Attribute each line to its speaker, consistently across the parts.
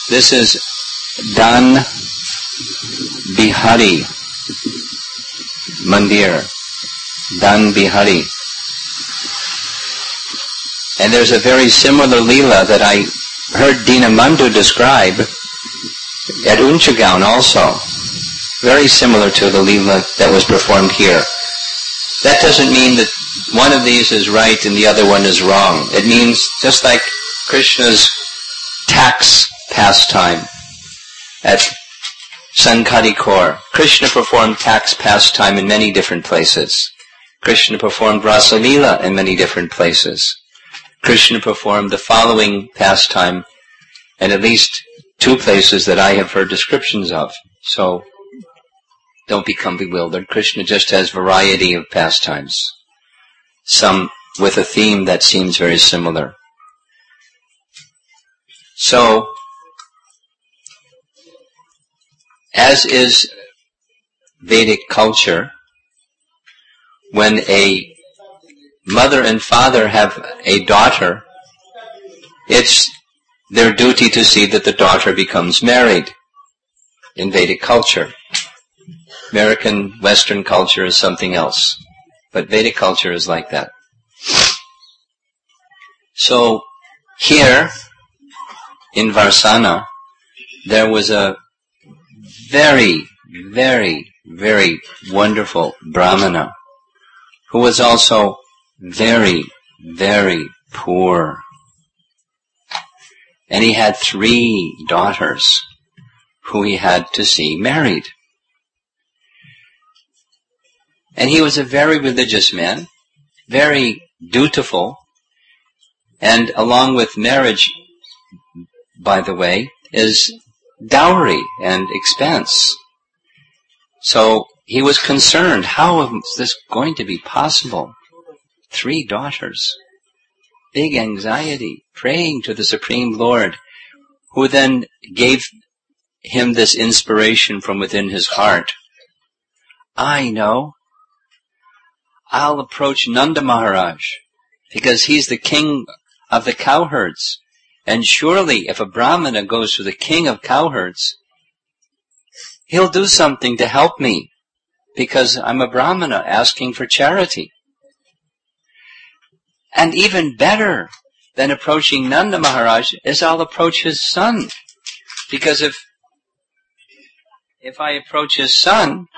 Speaker 1: This is Dan Bihari Mandir. Dan Bihari. And there's a very similar Leela that I heard Dinamandhu describe at Unchagaon also. Very similar to the Leela that was performed here. That doesn't mean that one of these is right and the other one is wrong. It means just like Krishna's tax pastime at Sankadikor. Krishna performed tax pastime in many different places. Krishna performed Rasa Leela in many different places. Krishna performed the following pastime in at least 2 places that I have heard descriptions of. So, don't become bewildered. Krishna just has variety of pastimes. Some with a theme that seems very similar. So, as is Vedic culture, when a mother and father have a daughter, it's their duty to see that the daughter becomes married in Vedic culture. American Western culture is something else, but Vedic culture is like that. So, here in Varsana, there was a very, very, very wonderful Brahmana who was also very, very poor. And he had 3 daughters who he had to see married. And he was a very religious man, very dutiful, and along with marriage, by the way, is dowry and expense. So he was concerned, how is this going to be possible? 3 daughters. Big anxiety, praying to the Supreme Lord, who then gave him this inspiration from within his heart. I know. I'll approach Nanda Maharaj, because he's the king of the cowherds. And surely if a Brahmana goes to the king of cowherds, he'll do something to help me, because I'm a Brahmana asking for charity. And even better than approaching Nanda Maharaj is I'll approach his son. Because if I approach his son,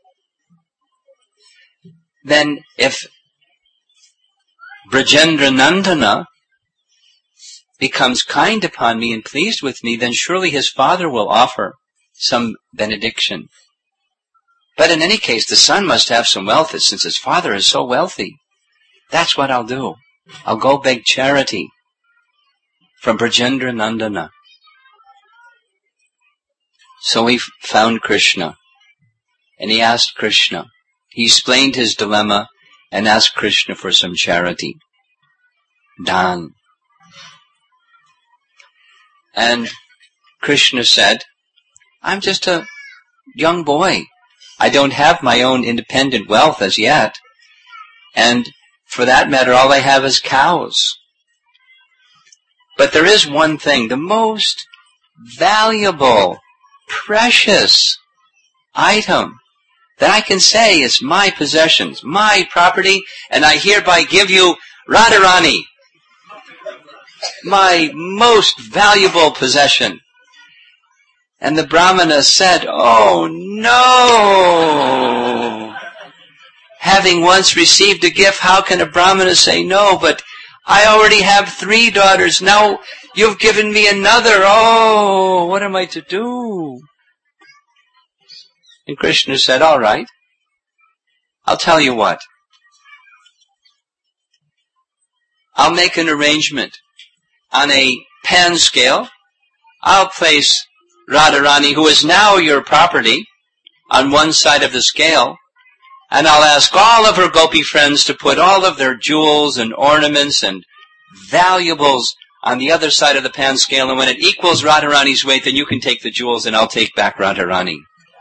Speaker 1: then if Brajendra Nandana becomes kind upon me and pleased with me, then surely his father will offer some benediction. But in any case, the son must have some wealth, since his father is so wealthy. That's what I'll do. I'll go beg charity from Brajendra Nandana. So he found Krishna, and he asked Krishna. He explained his dilemma and asked Krishna for some charity. Dan. And Krishna said, I'm just a young boy. I don't have my own independent wealth as yet. And for that matter, all I have is cows. But there is one thing, the most valuable, precious item that I can say is my possessions, my property, and I hereby give you Radharani, my most valuable possession. And the Brahmana said, oh no! Having once received a gift, how can a Brahmana say no? But I already have 3 daughters. Now you've given me another. Oh, what am I to do? And Krishna said, all right, I'll tell you what. I'll make an arrangement. On a pan scale, I'll place Radharani, who is now your property, on one side of the scale, and I'll ask all of her gopi friends to put all of their jewels and ornaments and valuables on the other side of the pan scale, and when it equals Radharani's weight, then you can take the jewels and I'll take back Radharani.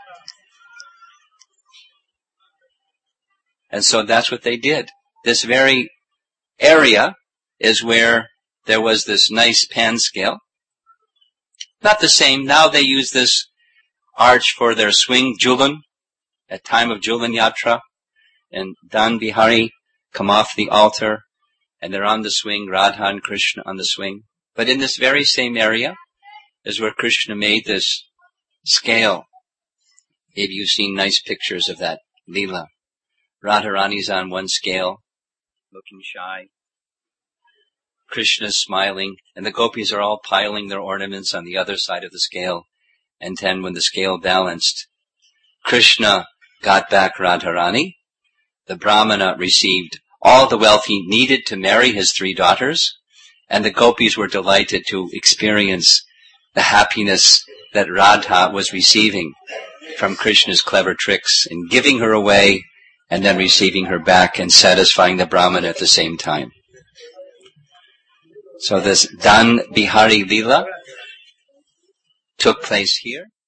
Speaker 1: And so that's what they did. This very area is where there was this nice pan scale. Not the same. Now they use this arch for their swing, Julan, at time of Julan Yatra. And Dan Bihari come off the altar, and they're on the swing, Radha and Krishna on the swing. But in this very same area is where Krishna made this scale. Maybe you've seen nice pictures of that Leela. Radharani's on one scale, looking shy. Krishna's smiling, and the gopis are all piling their ornaments on the other side of the scale. And then when the scale balanced, Krishna got back Radharani. The Brahmana received all the wealth he needed to marry his 3 daughters, and the gopis were delighted to experience the happiness that Radha was receiving from Krishna's clever tricks in giving her away and then receiving her back and satisfying the Brahmana at the same time. So this Dan Bihari Leela took place here.